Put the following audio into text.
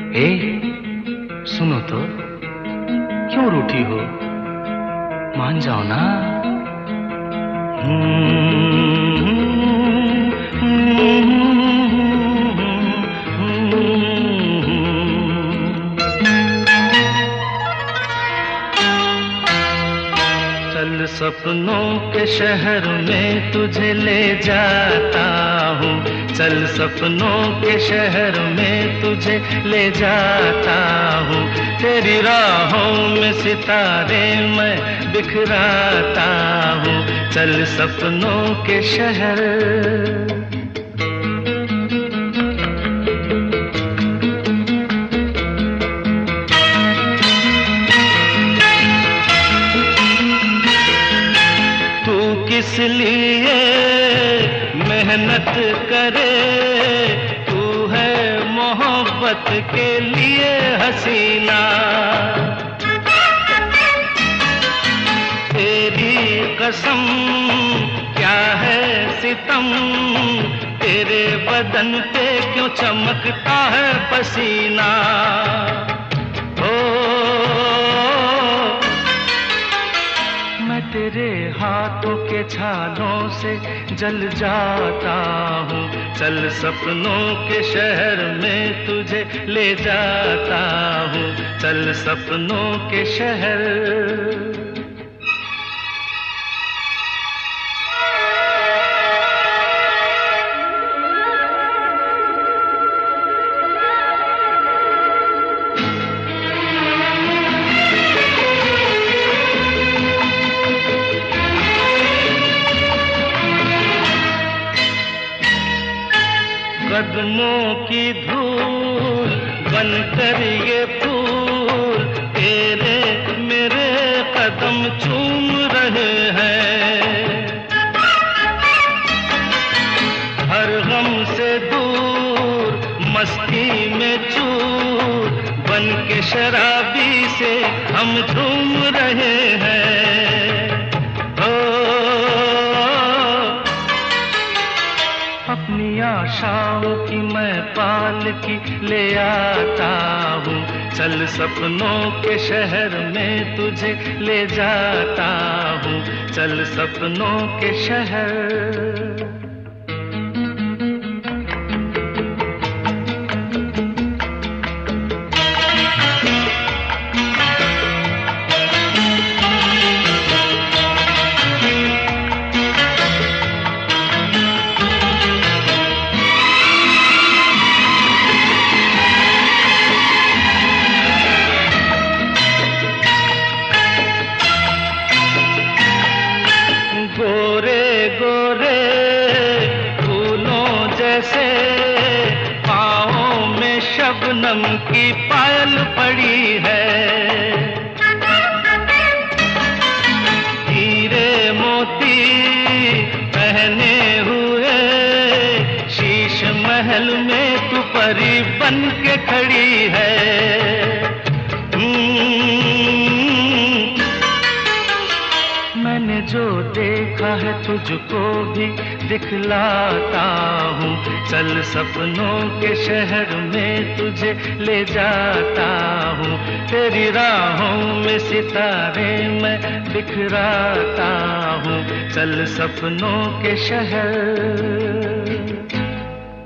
ए, सुनो तो, क्यों रूठी हो? मान जाओ ना। चल सपनों के शहर में तुझे ले जाता हूँ, चल सपनों के शहर में तुझे ले जाता हूँ। तेरी राहों में सितारे मैं बिखराता हूँ, चल सपनों के शहर। किस लिए मेहनत करे, तू है मोहब्बत के लिए हसीना। तेरी कसम क्या है सितम, तेरे बदन पे क्यों चमकता है पसीना। तेरे हाथों के छालों से जल जाता हूँ, चल सपनों के शहर में तुझे ले जाता हूँ, चल सपनों के शहर। कदमों की धूल बनकर ये फूल तेरे मेरे कदम चूम रहे हैं। हर गम से दूर मस्ती में चूर बन के शराबी से हम झूम रहे हैं। अपनी आशाओं की मैं पालकी ले आता हूँ, चल सपनों के शहर में तुझे ले जाता हूँ, चल सपनों के शहर। गोरे गोरे फूलों जैसे पाँवों में शबनम की पायल पड़ी है। हीरे मोती पहने हुए शीश महल में तू परी बन के खड़ी है। मैंने जो देखा है तुझको भी दिखलाता हूँ, चल सपनों के शहर में तुझे ले जाता हूँ। तेरी राहों में सितारे मैं बिखराता हूँ, चल सपनों के शहर।